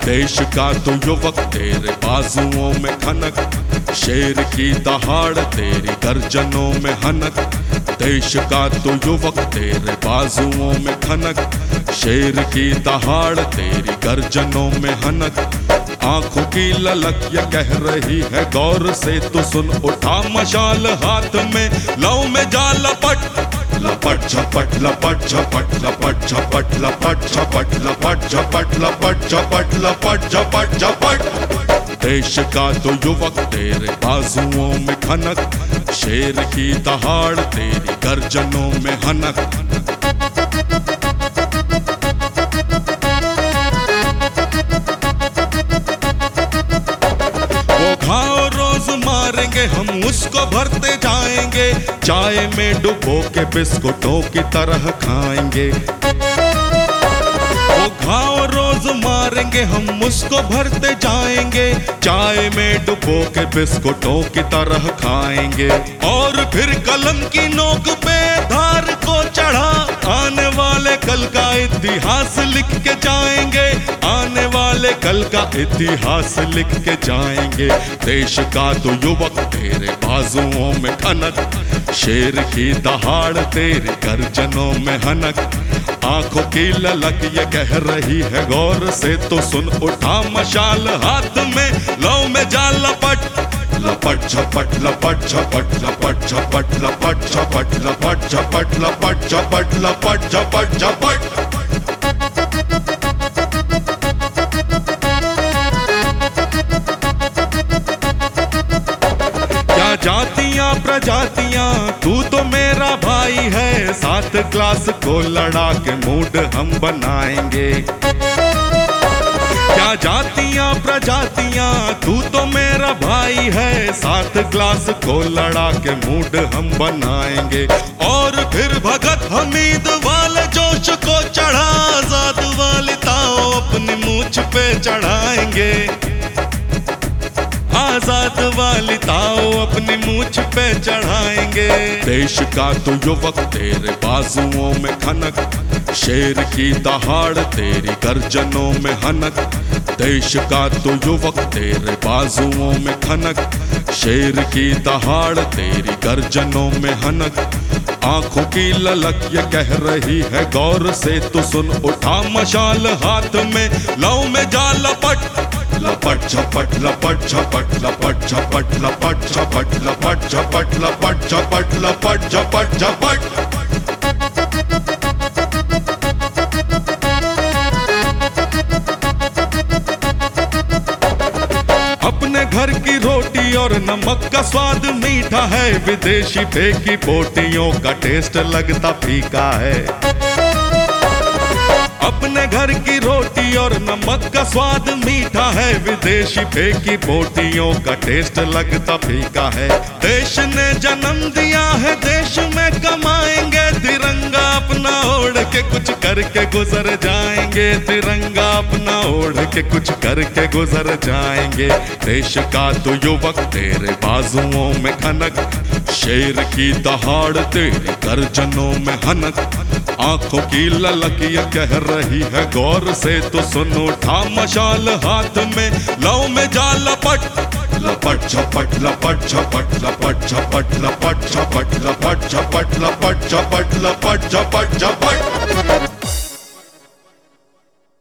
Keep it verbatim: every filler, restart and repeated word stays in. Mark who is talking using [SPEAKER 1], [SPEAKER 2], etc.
[SPEAKER 1] देश का तो युवक तेरे बाजुओं में खनक, शेर की दहाड़ तेरी गर्जनों में हनक। देश का तो युवक तेरे बाजुओं में खनक, शेर की दहाड़ तेरी गर्जनों में हनक। आंखों की ललक ये कह रही है गौर से तो सुन, उठा मशाल हाथ में लौ में जा लपट। लपट झपट लपट झपट लपट झपट लपट झपट लपट झपट लपट झपट लपट झपट झपट। देश का तो युवक तेरे बाजुओं में खनक, शेर की दहाड़ तेरी गर्जनों में हनक। वो घाव रोज मारेंगे हम उसको भरते जाएंगे, चाय में डुबो के बिस्कुटों की तरह खाएंगे। वो घाव रोज मारेंगे हम उसको भरते जाएंगे, चाय में डुबो के बिस्कुटों की तरह खाएंगे। और फिर कलम की नोक पे धार को चढ़ा, आने वाले कल का इतिहास लिख के जाएंगे, आने वाले कल का इतिहास लिख के जाएंगे। देश का तो युवक तेरे बाजुओं में खनक, शेर की दहाड़ तेरी गर्जनों में हनक। आंखों की ललक ये कह रही है गौर से तो सुन, उठा मशाल हाथ में लौ में जा लपट। लपट झपट लपट झपट लपट झपट लपट झपट लपट झपट लपट झपट लपट झपट झपट। क्या जातियां प्रजातियां तू तो मेरा भाई है, सात क्लास को लड़ा के मूड हम बनाएंगे। क्या जातियां प्रजातियां तू तो मेरा भाई है, सात क्लास को लड़ा के मूड हम बनाएंगे। और फिर भगत हमीद वाले जोश को चढ़ा, आजाद वाली ताओ अपनी मूंछ पे चढ़ाएंगे, आजाद वाली ताओ अपनी मूंछ पे चढ़ाएंगे। देश का तो युवक तेरे बाजुओं में खनक, शेर की दहाड़ तेरी गर्जनों में हनक। देश का तो युवक तेरे बाजुओं में खनक, शेर की दहाड़ तेरी गर्जनों में हनक। आंखों की ललक ये कह रही है गौर से तो सुन, उठा मशाल हाथ में लौ में जा लपट। लपट झपट लपट झपट लपट झपट लपट झपट लपट झपट लपट झपट लपट झपट झपट। अपने घर की रोटी और नमक का स्वाद मीठा है, विदेशी फेंकी बोटियों का टेस्ट लगता फीका है। अपने घर की रोटी और नमक का स्वाद मीठा है, विदेशी फेंकी बोटियों का टेस्ट लगता फीका है। देश ने जन्म दिया है देश में कमाएंगे, तिरंगा अपना ओढ़ के कुछ करके गुजर जाएंगे, तिरंगा अपना ओढ़ के कुछ करके गुजर जाएंगे। देश का तो युवक तेरे बाजुओं में खनक, शेर की दहाड़ तेरी गर्जनों में हनक। आंखों की ललक ये कह रही है गौर से तो सुन, उठा मशाल हाथ में लौ में जा लपट। लपट झपट लपट झपट लपट झपट लपट झपट लपट झपट लपट झपट लपट झपट झपट।